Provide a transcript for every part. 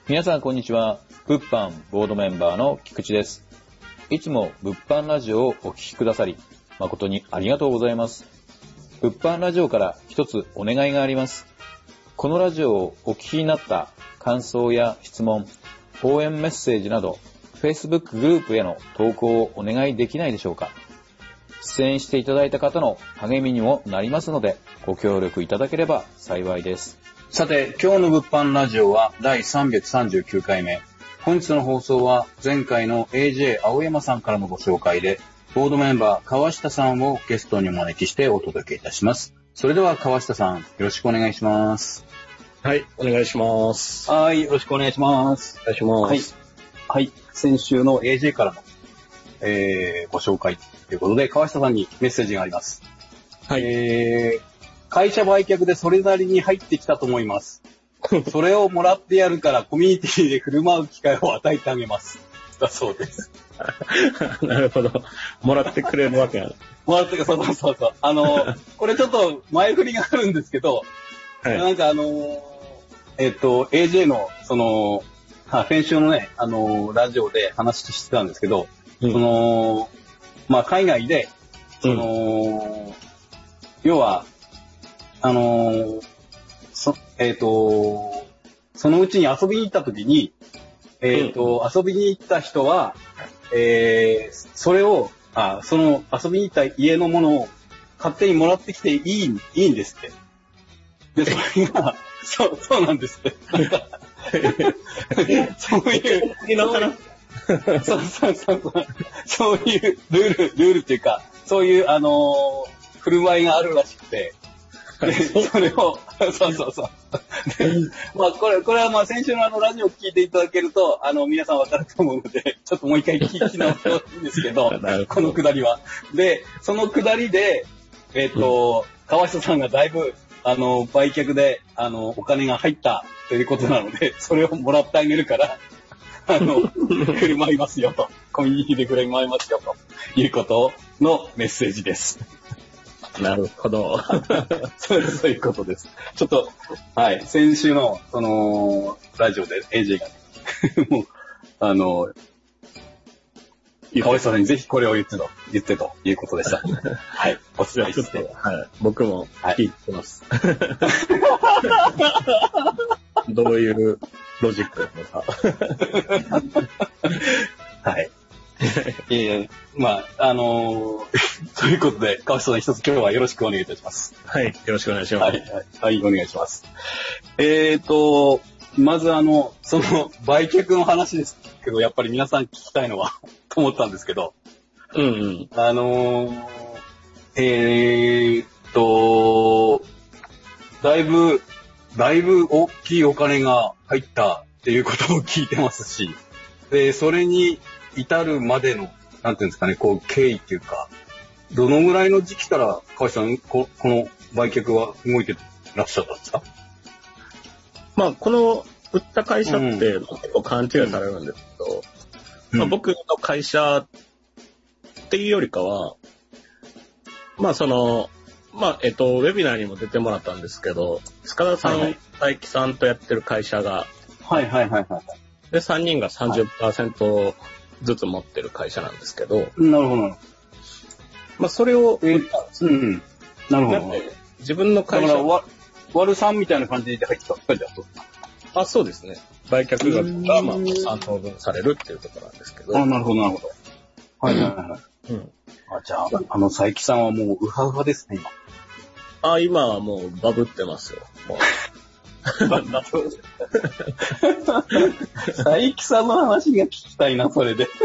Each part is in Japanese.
皆さんこんにちは。物販ボードメンバーの菊池です。いつも物販ラジオをお聞きくださり、誠にありがとうございます。物販ラジオから一つお願いがあります。このラジオをお聞きになった感想や質問、応援メッセージなど、Facebook グループへの投稿をお願いできないでしょうか。出演していただいた方の励みにもなりますので、ご協力いただければ幸いです。 さて、今日の物販ラジオは第339回目。本日の放送は前回の AJ 青山さんからのご紹介で、ボードメンバー川下さんをゲストにお招きしてお届けいたします。それでは川下さん、よろしくお願いします。 はい、お願いします。 はい、よろしくお願いします。 お願いします。 はい、先週の AJ からの、ご紹介ということで、川下さんにメッセージがあります。 はい。 会社売却でそれなりに入ってきたと思います。それをもらってやるからコミュニティで振る舞う機会を与えてあげます。だそうです。 なるほど。もらってくれるわけやな。 もらってくれる、そう。これちょっと前振りがあるんですけど、はい、なんかAJ の、先週のね、ラジオで話してたんですけど、海外で、要は、そのうちに遊びに行った時に、遊びに行った人は、それを、その遊びに行った家のものを勝手にもらってきていいんですって。で、それが、そうなんですって。そういう、そういうルールっていうか、そういう、振る舞いがあるらしくて、で、それを、そう。これは先週のラジオを聞いていただけると、皆さんわかると思うので、ちょっともう一回聞き直してほしいんですけど、このくだりは。で、そのくだりで、川下さんがだいぶ、売却で、お金が入ったということなので、それをもらってあげるから、振る舞いますよと、コミュニティで振る舞いますよということのメッセージです。 なるほど。 そういうことです。ちょっと、はい、先週の、ラジオで AJ が、もう、川下さんにぜひこれを言ってということでした。はい、お伝えして。 はい、僕も聞いてます。はい、どういうロジックなのか。 はい。ということで、川下さん一つ今日はよろしくお願いいたします。 はい、よろしくお願いします。 はい、お願いします。まずその売却の話ですけど、やっぱり皆さん聞きたいのはと思ったんですけど、だいぶ大きいお金が入ったっていうことを聞いてますし、で、それに至るまでの、なんていうんですかね、経緯っていうか、どのぐらいの時期から川下さん、この売却は動いてらっしゃったんですか？ この売った会社って結構勘違いされるんですけど、僕の会社っていうよりかは、ウェビナーにも出てもらったんですけど、塚田さん、大樹さんとやってる会社が、で、3人が 30% ずつ持ってる会社なんですけど、 なるほど。 それを、 なるほど。 自分の会社。 だから、割る3みたいな感じで入ってたんですか？そうですね。売却額が、3等分されるっていうところなんですけど。 なるほど。はい。じゃあ、佐伯さんはもうウハウハですね、 今。今はもうバブってますよ。もう佐伯さんの話が聞きたいな、それで。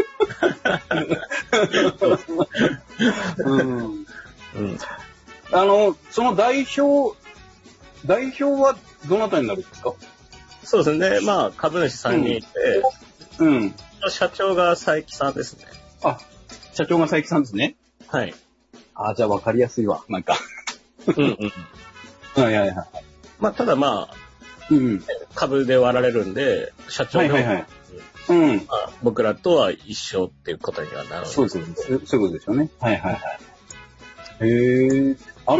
その代表はどなたになるんですか？ そうですね。株主3人いて、社長が佐伯さんですね。 社長が佐伯さんですね。 はい。 じゃあ分かりやすいわ、なんか。 ただ株で割られるへ社長の、僕らとは一緒っていうことにはなるんです。 そういうことですよね。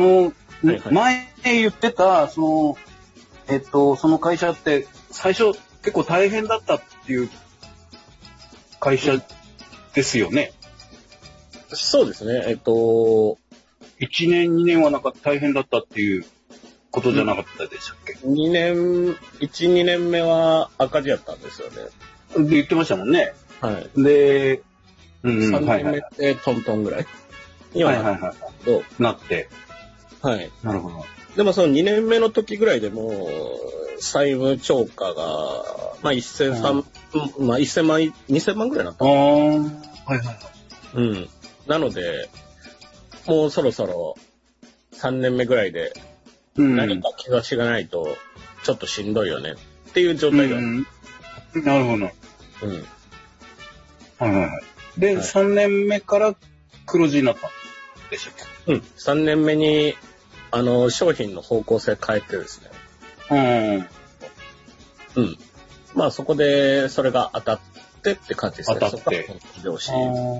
前言ってた、その会社って、最初、 結構大変だったっていう会社ですよね。 そうですね。 1年、2年はなんか大変だったっていうことじゃなかったでしたっけ？ 1、2年目は赤字やったんですよね。 で、言ってましたもんね。 はい。 で、 3 はいはい。 年目でトントンぐらいにははいはいはい。 と、 なって。 はい。 なるほど。 でもその2年目の時ぐらいでもう、債務超過が、まあ1000万、2000万ぐらいになったああ、はいはいはい。 うん。なので、もうそろそろ3年目ぐらいで何か兆しがないとちょっとしんどいよねっていう状態が。 なるほど。うん。はいはいはい。で、はい、3年目から黒字になったんでしたっけ？ 3年目に、商品の方向性変えてですね。まあそこでそれが当たってって感じですね。 当たって。 上司。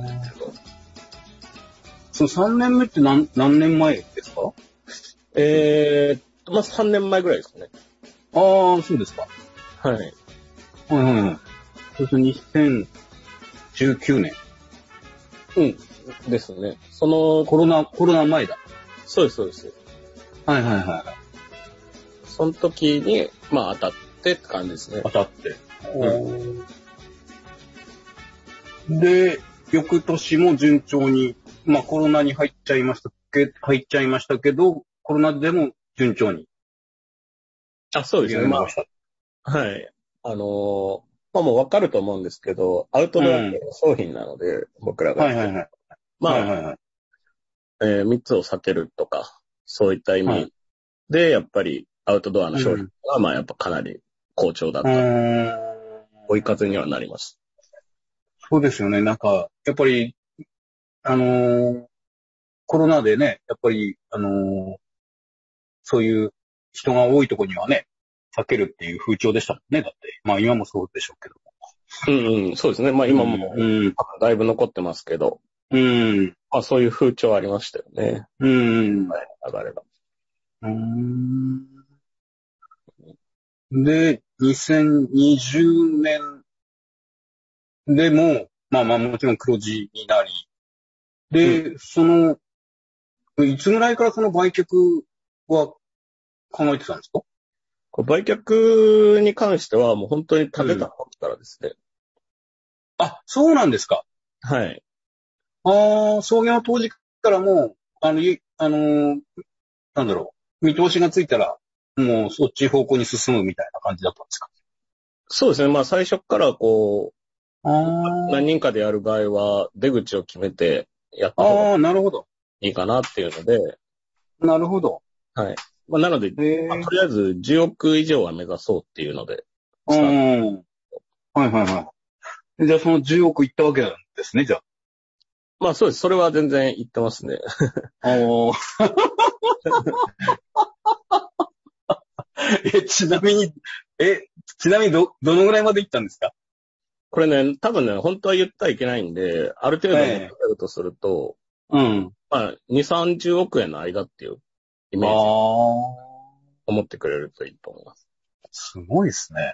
その3年目って何年前ですか？ まあ3年前ぐらいですかね。 ああ、そうですか。 はい。 はいはいはい。そうすると2019年。 ですね。その、 コロナ前だ。 そうです、そうです。 はいはいはい。 その時に、まあ当たってって感じですね。 当たって。で、翌年も順調に、まあコロナに入っちゃいましたけど、コロナでも順調に。 そうですね。まあ、はい。まあもうわかると思うんですけど、アウトドア系の商品なので、僕らが。 はいはいはい。 まあ、密を避けるとか、そういった意味で、やっぱりアウトドアの商品は、まあやっぱかなり好調だった。追い風にはなります。 そうですよね。なんか、やっぱり、コロナでね、やっぱり、そういう人が多いところにはね、避けるっていう風潮でしたもんね。だって。まあ今もそうでしょうけど。 そうですね。まあ今も、だいぶ残ってますけど。まあそういう風潮ありましたよね。流れが。 で、2020年でも、まあまあもちろん黒字になり、で、いつぐらいからその売却は考えてたんですか？ 売却に関してはもう本当に食べた時からですね。 あ、そうなんですか。 はい。 創業当時からもう、なんだろう、見通しがついたら、もうそっち方向に進むみたいな感じだったんですか？ そうですね。まあ最初から何人かでやる場合は出口を決めてやった方がいいかなっていうので。 なるほど。 はい。まあ、なので、とりあえず10億以上は目指そうっていうので。 はいはいはい。じゃあその10億いったわけなんですね、じゃあ。 まあそうです。それは全然言ってますね。 ちなみにどのぐらいまで行ったんですか？ これね、多分ね、本当は言ったらいけないんで、ある程度持ってるとすると、まあ、2、30億円の間っていうイメージを思ってくれるといいと思います。 すごいですね。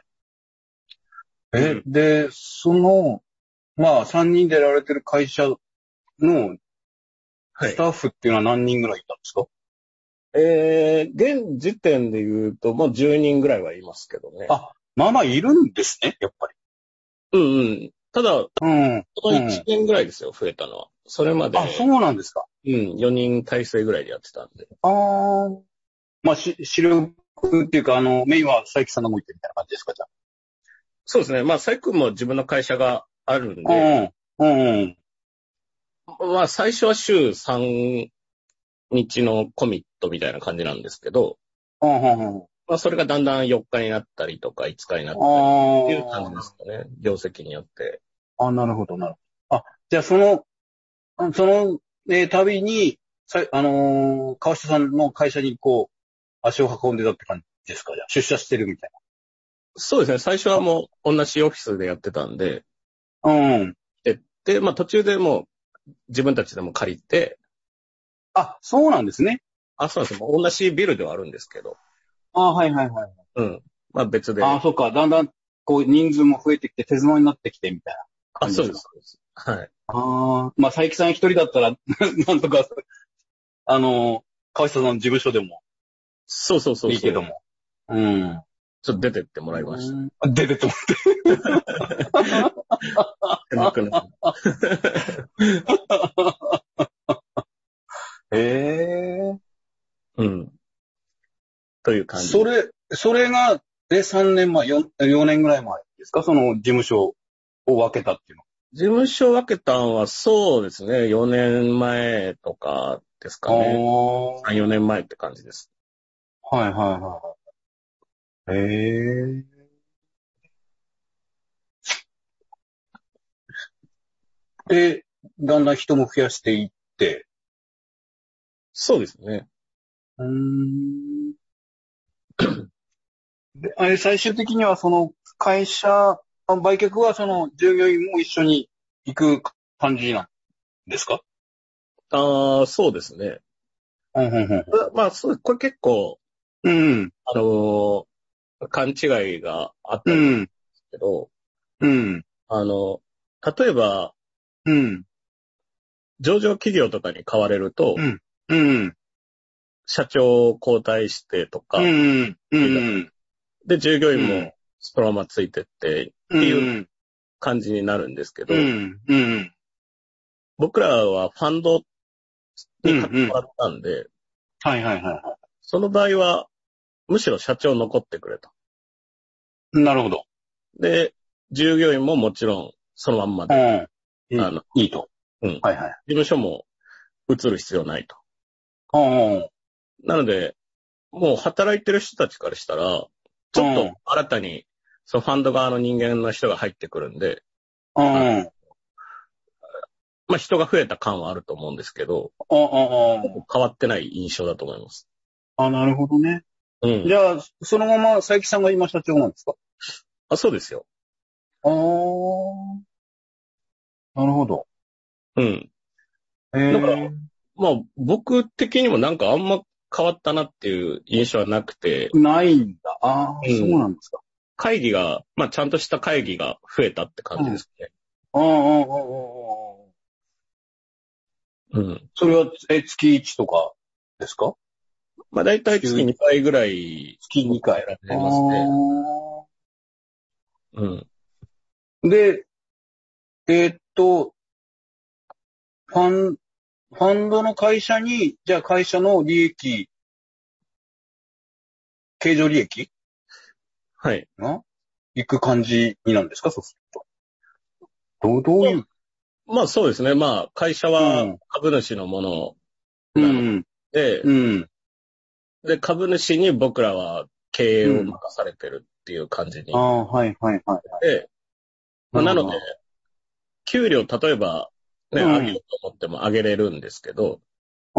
で、まあ、3人でやられてる会社のスタッフっていうのは何人ぐらいいたんですか？ 現時点で言うと、もう10人ぐらいはいますけどね。 まあまあいるんですね、やっぱり。 ただ、この1年ぐらいですよ、増えたのは。それまで。 そうなんですか。 4人体制ぐらいでやってたんで。 まあ、主力っていうか、メインは佐伯さんが向いてるみたいな感じですか、じゃあ。 そうですね。まあ、佐伯君も自分の会社があるんで。まあ、最初は週3日のコミットみたいな感じなんですけど。まあ、それがだんだん4日になったりとか5日になったりっていう感じですかね。業績によって。 なるほど、なるほど。じゃあ旅に、川下さんの会社に足を運んでたって感じですか？じゃあ、出社してるみたいな。 そうですね。最初はもう同じオフィスでやってたんで。で、まあ途中でもう自分たちでも借りて。 そうなんですね。 そうなんです。もう同じビルではあるんですけど。 はいはいはい。 まあ別で。 そっか。だんだんこう人数も増えてきて手妻になってきてみたいな感じそうですか？ です。はい。 ああ、まあ、佐伯さん一人だったら、なんとか、川下さんの事務所でもそう。 いいけども。うん。 ちょっと出てってもらいました。 出てって思って。 狭くなる。 ええ。 うん。という感じ。 それが、3年前、4年ぐらい前ですか？その事務所を分けたっていうの。 事務所分けたんはそうですね。4年前とかですかね。3、4年前って感じです。 はいはいはい。へえ。で、だんだん人も増やしていって。 そうですね。 で、あれ、最終的にはその会社、売却はその従業員も一緒に行く感じなんですか？ そうですね。 うんうんうん。 まあ、これ結構、 うん。 勘違いがあったりするんでうん。 すけど、 うん。 例えば、 うん。 上場企業とかに買われると、 うん。うん。 社長交代してとうか、 ん。うん。 で、従業員もうん。 そのままついてってうっていうん。 感じになるんですけど、 うん。うん。 僕らはファンドうん。 に買ってうん。 もらったんで、 はいはいはその場合は、むしろ社長残ってくれと。 い。なるほど。 で、従業員ももちろんそのまんまで、 うん。いいと。 うん。 はいはい。 事務所も移る必要ないと。 うん。 なので、もう働いてる人たちからしたら、ちょっと新たに、そのファンド側の人間の人が入ってくるんで、 うん。うん。 まあ人が増えた感はあると思うんですけど、変わってない印象だと思います。 なるほどね。 うん。 じゃあ、そのまま佐伯さんが今社長なんですか？ そうですよ。 ああ、なるほど。 うん。 へだから、 え。 まあ僕的にもなんかあんま変わったなっていう印象はなくて、 ないんだ。ああ、そううん。 なんですか。 会議が、まあちゃんとした会議が増えたって感うん。 じですね。 ああ、ああ。 うん。 それは、月1とかですか？ まあ大体月週 2回ぐらい月2回。 やらあれますね。 あ。 うん。 で、えーっと、ファン、ファンドの会社に、じゃあ会社の利益、経常利益はい。 が行く感じになるんですか？そうすると。どういう。 まあそうですね。まあ会社うはん。 株主のものなのうん。 で、 うん。 で、株主に僕らは経営をうん。 任されてるっていう感じに。 ああ、はいはいはい。 で、まあ、なので、 なるほど。 給料例えばね、 うん。 上げようと思っても上げれるんですけど、 うん。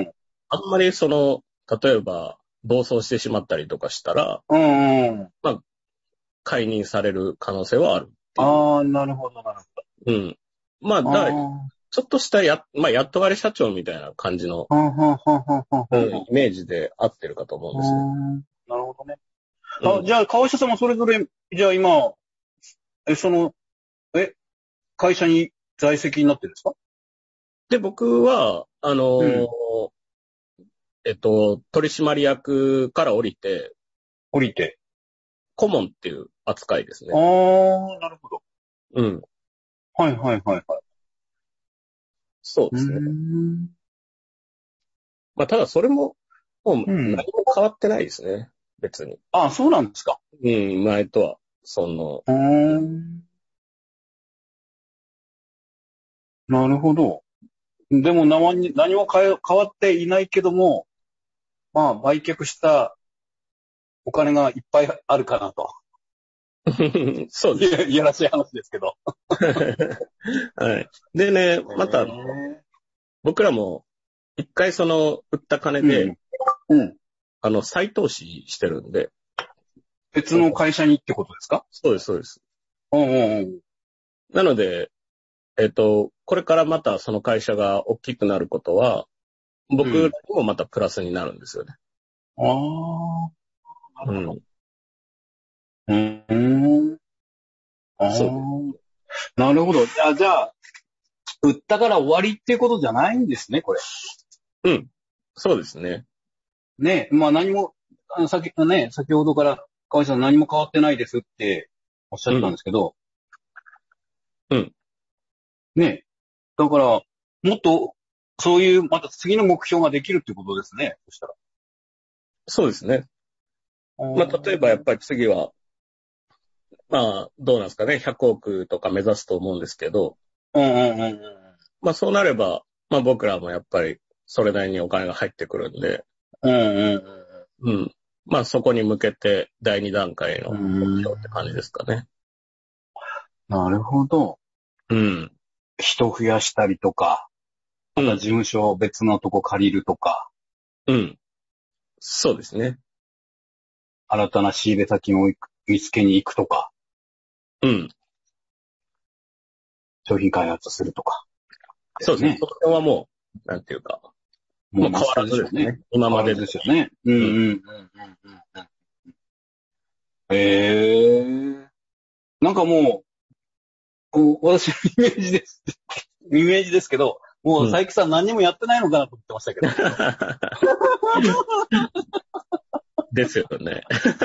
あんまり例えば暴走してしまったりとかしたら、 うん。 まあ、解任される可能性はあるっていう。 ああ、なるほど、なるうん。まあ、 ほど。 ちょっとしたまあ、雇われ社長みたいな感じの、 ああ、ははははうん、 はイメージで合ってるかと思うんですね。 なるほどね。 うん。 じゃあ、川下さんもそれぞれ、じゃあ今、え、その、え、会社に在籍になってるんですか？ で、僕は、 うん。 取締役から降りて、 降りて。 顧問っていう扱いですあね。 あ、なるほど。 うん。 はいはいはいはい。うーそうですね。 ん。 まあ、ただそれも、もう何うん。 も変わってないですね。別に。 あ、そうなんですか。 うん、前とは。 うーん。なるほど。でも何も変わっていないけども、まあ、売却したお金がいっぱいあるかなと。 そうです。 いやらしい話ですけど。 はい。でね、また、 へ僕らも、一回売った金ーで、 うん。うん。 再投資してるんで。 別の会社にってことですか？ そうです、そうです。 うんうんうん。 なので、これからまたその会社が大きくなることは、僕らにもまたプラスになるんですよね。 ああ、なるほど。 うん。 うん。 そうなるほど。じゃあ、売ったから終わりっていうことじゃないんですね、これ。 うん。そうですね。 ね、まあ何も、先ほどから河合さん何も変わってないですっておっしゃったんですけど、 うん。 ね、だから、もっと、そういう、また次の目標ができるってことですね、そしたら。 そうですね。まあ、例えばやっぱり次は、まあ、どうなんですかね。100億とか目指すと思うんですけど、 うんうんうんうん。 まあそうなれば、まあ僕らもやっぱりそれなりにお金が入ってくるんで、 うんうんうん。まあそこに向けて第2段階のうん。 目標って感じですかね。 なるほど。 うん。 人増やしたりとか、また事務所を別のとこ借りるとか、 うん。そうですね。 新たな仕入れ先を見つけに行くとか、 うん。 商品開発するとか。 そうですね。そこはもう、なんていうか、もう変わらずですね。今までですよね。うんうんうんうんうん。へえ。なんかもう、私のイメージです。イメージですけど、もう佐伯さん何にもやってないのかなと思ってましたけど。 ですよね。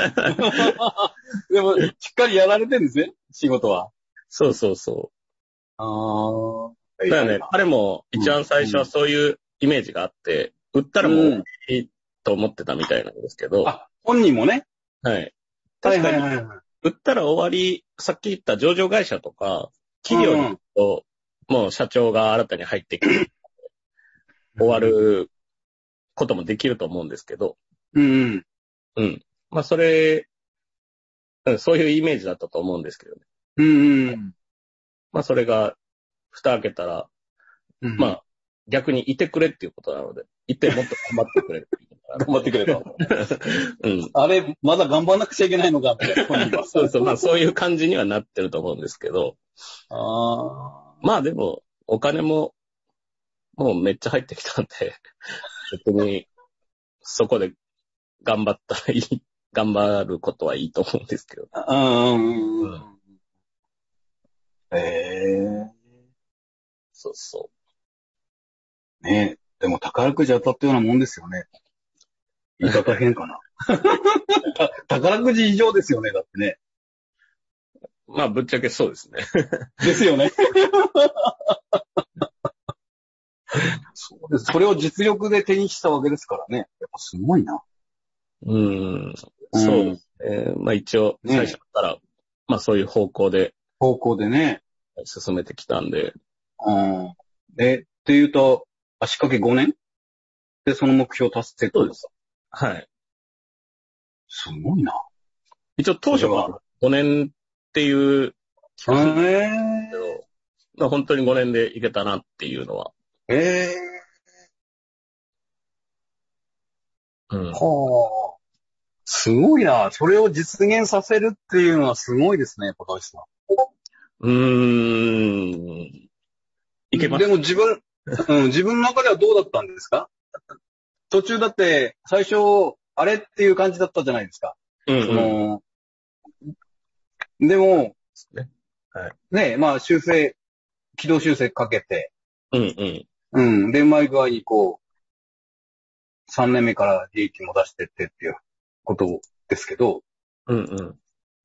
でも、しっかりやられてるんですね、仕事は。 そうそうそああ。 う。だからね、彼も一番最初はそういうイメージがあって、売ったらもういいと思ってたみたいなんですけど、 あ、本人もね。 はい。 はい確かに、 はいはいはい。 売ったら終わり、さっき言った上場会社とか、企業に行くと、もう社長が新たに入ってきて、終わることもできると思うんですけど、 うんうん。 うん。まあ、それ、そういうイメージだったと思うんですけどね。 うんうん。 まあ、それが、蓋開けたら、まあ、逆にいてくれっていうことなので、いてもっと頑張ってくれっていうことなので頑張ってくれと。 うん。 あれ、まだ頑張らなくちゃいけないのか、みたいな、本人は。 そうそう、まあそういう感じにはなってると思うんですけど、 ああ。 まあでも、お金も、もうめっちゃ入ってきたんで、別に、そこで頑張ったらいい、頑張ることはいいと思うんですけど。 うんうんうん。 うん。 ええ。 そうそねえ。でも宝くじ当たったようなもんですよね。言い方変かな。宝くじ以上ですよね、だってね。 う。まあぶっちゃけそうですね。 ですよね。そうです。それを実力で手にしたわけですからね。やっぱすごいな。 そうですね。まあ一応、 ね最初から、まあそういう方向で方向でね。 進めてきたんで、 うん。っていうと、足掛け5年でその目標達成ってことですか？ はい。 すごいな。 一応当初は5年っていう期間だけど、まあ本当に5年でいけたなっていうのは。うん。 はあ。すごいな。それを実現させるっていうのはすごいですね、小林さいけん。 ます。 でも自分の中ではどうだったんですか？途中だって最初、あれっていう感じだったじゃないですか。でも、 ね。はい。 ね、まあ軌道修正かけて、 うんうん。 で、うまい具合にこう、3年目から利益も出してってっていうことですけど、 うんうん。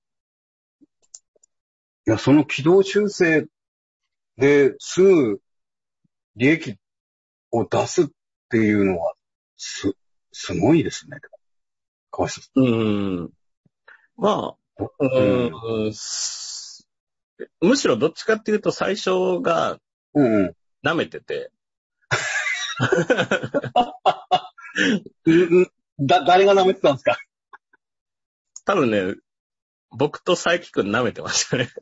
いや、その軌道修正ですぐ利益を出すっていうのは、すごいですね。かわいそまあ、 う。 むしろどっちかっていうと最初が舐めてて。 誰が舐めてたんですか？ 多分ね、僕と佐伯くん舐めてましたね。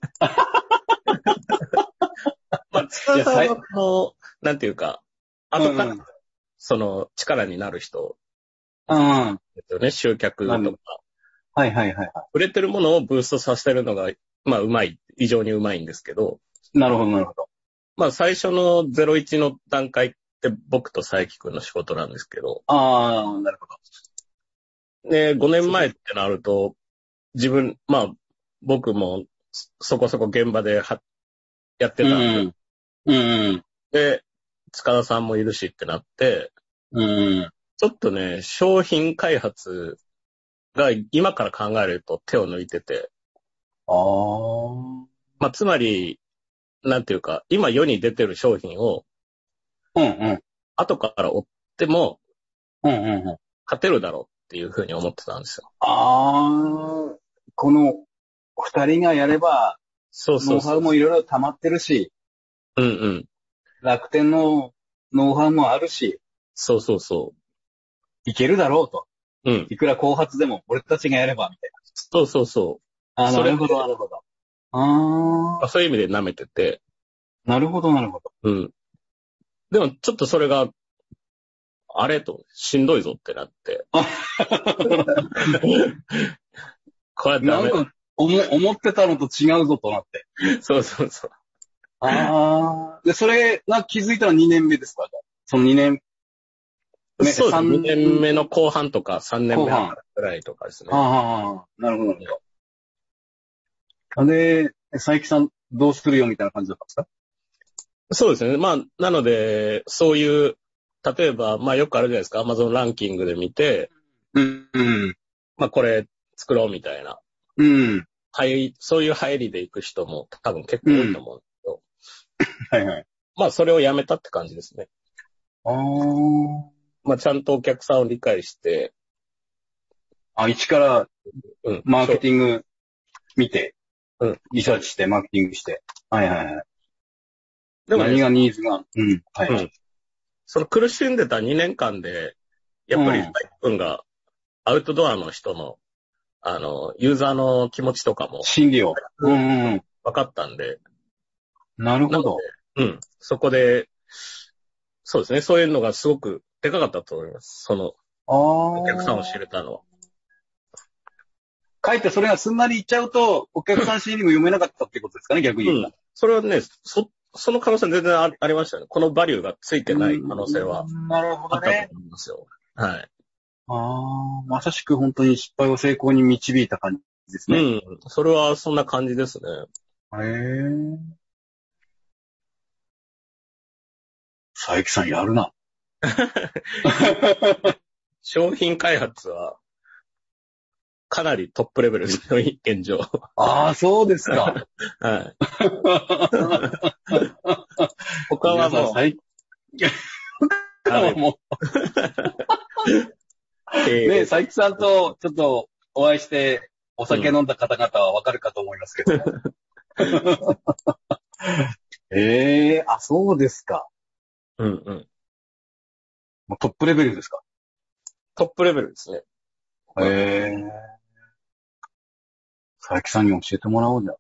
まあ、津田さんはなんていうか、後から、その力になる人ですよね、集客とか。 はいはいはい。 売れてるものをブーストさせるのが、まあ、異常にうまいんですけど。 なるほど、なるほど。 まあ、最初の01の段階って僕と佐伯くんの仕事なんですけど。 ああ、なるほど。 で、5年前ってなると、まあ、僕もそこそこ現場でやってたんで、 うん。 で、塚田さんもいるしってなって、 うん。 ちょっとね、商品開発が今から考えると手を抜いてて、 ああ。 まあ、つまり、なんていうか、今世に出てる商品をうんうん。 後から追ってもうんうんうん。 勝てるだろうっていうふうに思ってたんですよ。 ああ。この二人がやれば、 そうそうそう。 ノウハウもいろいろ溜まってるし、 うんうん。 楽天のノウハウもあるし、 そうそうそいけるだろうと。 う。うん。 いくら後発でも俺たちがやれば、みたいそうそうそな。あ、 それなるほど、なるほど。 う。 ああ。 そういう意味で舐めてて、 なるほど、なるほど。 うん。でもちょっとそれが、あれと、しんどいぞってなって。これはダメ。 なんか、思ってたのと違うぞとなって。 そうそうそう。 ああ。で、それが気づいたら2年目ですか？その2年目。 そうです。2 3 年目の後半とか3年目後半ぐらいとかですね。 ああ、なるほど、なるほど。で、佐伯さんどうするよみたいな感じだったんですか？ そうですね。まあ、なので、そういう、例えば、まあよくあるじゃないですか。Amazon ランキングで見て、 うん、うん、 まあこれ作ろうみたいな。 うん。 そういう入りで行く人も多分結構多いと思うんですけど、 はいはい。 まあそれをやめたって感じですね。 あまあちゃんとお客さんを理解して、 あ。一からうん。 マーケティング見て、 うん。 リサーチして、マーケティングして。はいはいはい。 でもね、 何がニーズが、うん、はい。 うん。その苦しんでた2年間で、やっぱり、 うん大君がアウトドアの人の、ユーザーの気持ちとかも心理を。うんうんうん。 分かったんで、 なるほど。 うん。そこで、そうですね。そういうのがすごくでかかったと思います。その、 ああ。 お客さんを知れたのは。 書いてそれがすんなりいっちゃうと、お客さん心理も読めなかったってことですかね、逆に言うと。 それはね、その可能性全然ありましたね。このバリューがついてない可能性はなるほあったとどね。 思いますよ。はい。 ああ、まさしく本当に失敗を成功に導いた感じですね。 うん。それはそんな感じですね。 へえ。佐伯さんやるな。 商品開発は、かなりトップレベルですよ、現状。 ああ、そうですか。 はい。他はもう、 他はもう、ね、佐伯さんとちょっとお会いしてお酒飲んだ方々はわかるかと思いますけど。ええあ、そうですか。 うんうん。 もうトップレベルですか。 トップレベルですね。 ええ佐伯さんに教えてもらおうじゃん。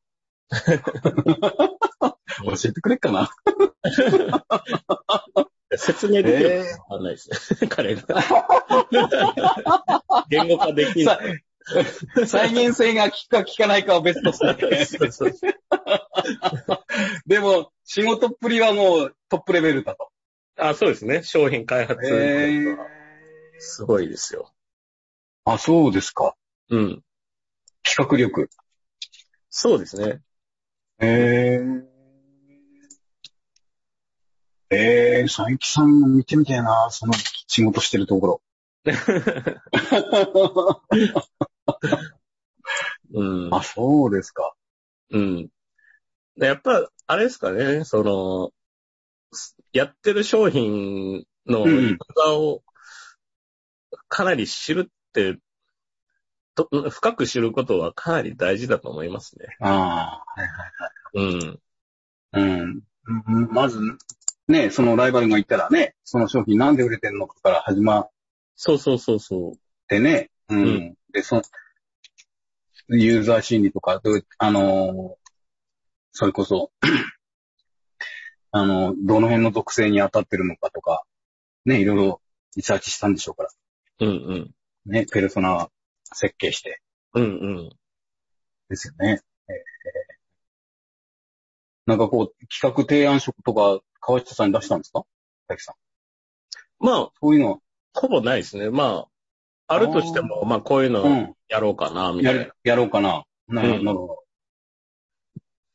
教えてくれっかな。 説明できるかわかんないですね。彼が。言語化できない。 再現性が効くか効かないかは別として。でも、仕事っぷりはもうトップレベルだと。 あ、そうですね。商品開発。すごいですよ。 あ、そうですか。 うん。 企画力。 そうですね。 佐伯さんも見てみたいな、その仕事してるところ。 うん。 あ、そうですか。 うん。やっぱ、あれですかね、やってる商品のユーザーをかなり知るって、深く知ることはかなり大事だと思いますね。 ああ、はいはいはい。 うん。 うん。まず、ね、そのライバルがいたらね、その商品なんで売れてるのかから始まっそう。 てね、うん。で、ユーザー心理とか、それこそ、どの辺の属性に当たってるのかとか、ね、いろいろリサーチしたんでしょうから。 うんうん。 ね、ペルソナ設計して。 うんうん。 ですよね。なんかこう、企画提案書とか、川下さんに出したんですか？佐伯さん。 まあ、 そういうのは。 ほぼないですね。まあ、あるとしても、まあ、こういうのやろうかな、みたいな。 やろうかな。なるほど。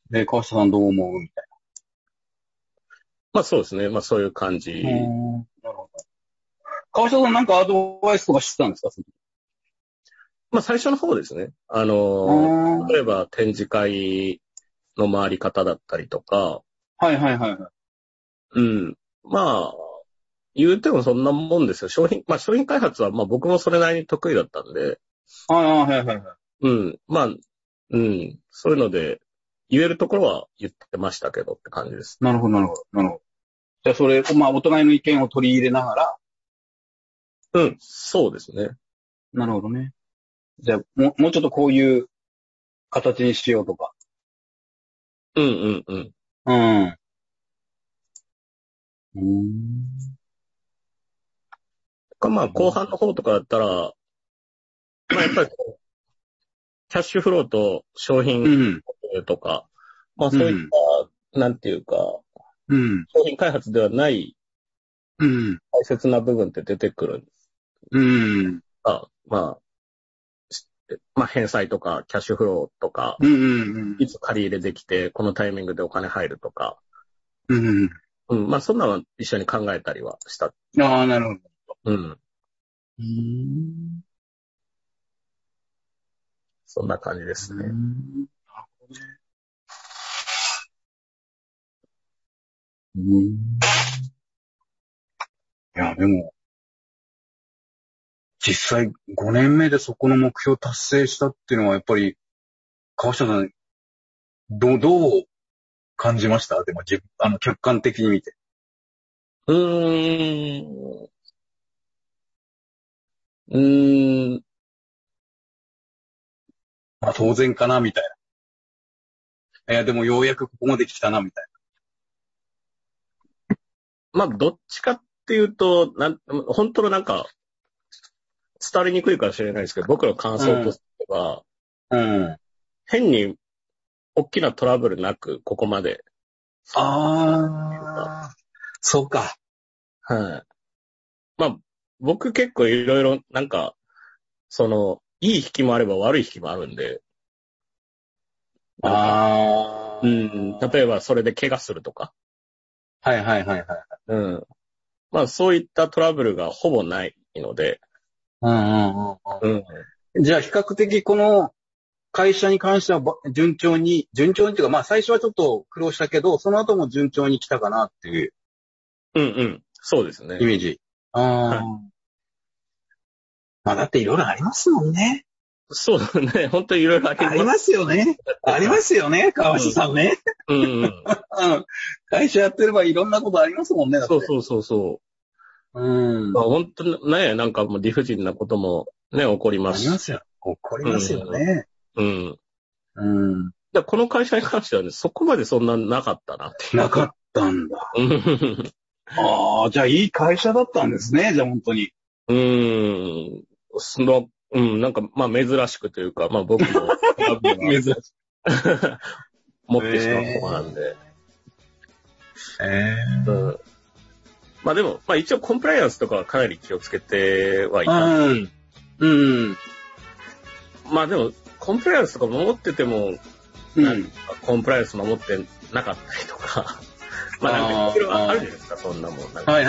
で、川下さんどう思うみたいまあそうですね。まあそういう感じ。 な。なるほど。川下さんなんかアドバイスとかしてたんですか？ まあ最初の方ですね。 うん例えば展示会の回り方だったりとか、 はいはいはいはい。 うん。まあ、言うてもそんなもんですよ。商品開発はまあ僕もそれなりに得意だったんで、 はいはいはいはい。 うん。まあ、うん。そういうので、言えるところは言ってましたけどって感じです。 なるほどなるほど。なるほど。じゃあそれ、まあお互いの意見を取り入れながら、 うん。そうですね。 なるほどね。じゃあもうちょっとこういう形にしようとか。 うんうんうん。 うん。 まあ後半の方とかだったら、まあやっぱりこうキャッシュフローと商う品ん。 とか、まあそういった、なんていうか、 うん。 商品開発ではないうん。 大切な部分って出てくるんですうん。 が、まあ返済とかキャッシュフローとか、 うん。うん。 いつ借り入れできて、このタイミングでお金入るとか、 うん。 うん、まあそんなのは一緒に考えたりはした。 ああ、なるほど。 うん。そんな感じですね。 いや、でも、実際5年目でそこの目標達成したっていうのはやっぱり、川下さん、どう感じました？でも客観的に見て。 うーん。うーん。 まあ当然かな、みたいな。いや、でもようやくここまで来たな、みたいまあどっちかっていうと、本当のなんか、伝わりにくいかもしれないですけど、僕の感想としては、 な。うん。 変に大きなトラブルなく、ここまで。 ああ、そうか。 はい。まあ、僕結構いろいろ、なんか、いい引きもあれば悪い引きもあるんで、なんか、 ああ。 例えばそれで怪我するとか、 はいはいはいはい。 うん。まあそういったトラブルがほぼないので、 うんうんうんうん。 うん。じゃあ比較的この会社に関しては順調にっていうか、まあ最初はちょっと苦労したけど、その後も順調に来たかなっていううんうん。そうですね。 イメージ。ああ。 はいまあだっていろいろありますもんね。 そうだね。本当にいろいろあります。 ありますよね。ありますよね、川下さんね。 うんうん。 うん会社やってればいろんなことありますもんね、だって。 そう。 うん。 まあ、本当にね、なんかもう理不尽なこともね、起こりますし。 ありますよ。起こりますよね。 うん。 うん。 この会社に関してはね、そこまでそんななかったなっていう。 なかったんだ。 うんああ、じゃあいい会社だったんですね、じゃあ本当に。 なんか、まあ珍しくというか、まあ僕も、 珍しい。 持ってしまう方なんで。うんまあでも、まあ一応コンプライアンスとかはかなり気をつけてはいた。まあでも、コンプライアンスとか守ってても、なんかコンプライアンス守ってなかったりとか、まあなんかいろいろあるじゃないですか、そんなもん。 はい。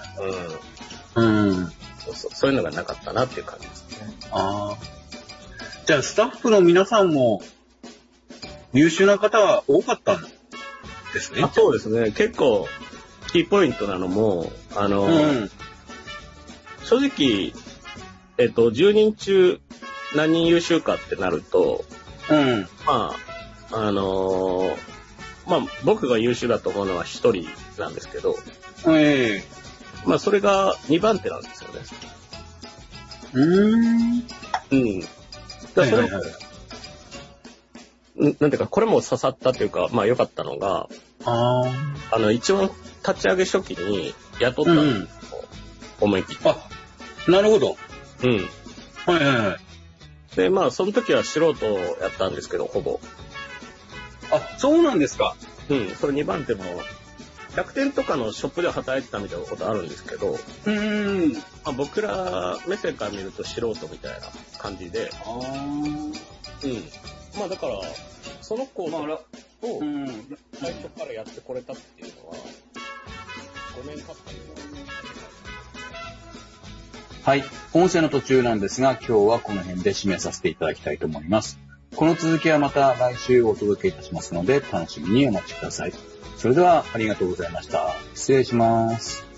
そういうのがなかったなっていう感じですね。 ああ。じゃあスタッフの皆さんも優秀な方は多かったんですね。 そうですね。結構、キーポイントなのも、正直、10人中何人優秀かってなると、まあ僕が優秀だと思うのは1人なんですけど、まあそれが2番手なんですよね。だからそれも、なんていうか、これも刺さったというか、まあ良かったのが、一応立ち上げ初期に雇ったんですよ、思い切って。 あ、なるほど。 で、まあその時は素人をやったんですけど、ほぼ。 あ、そうなんですか。 それ2番手も、楽天とかのショップで働いてたみたいなことあるんですけど、まあ、僕ら目線から見ると素人みたいな感じで、まあだから、その子、 を、最初からやってこれたっていうのは、5年経ったりも。 はい。音声の途中なんですが、今日はこの辺で締めさせていただきたいと思います。この続きはまた来週お届けいたしますので、楽しみにお待ちください。それではありがとうございました。失礼します。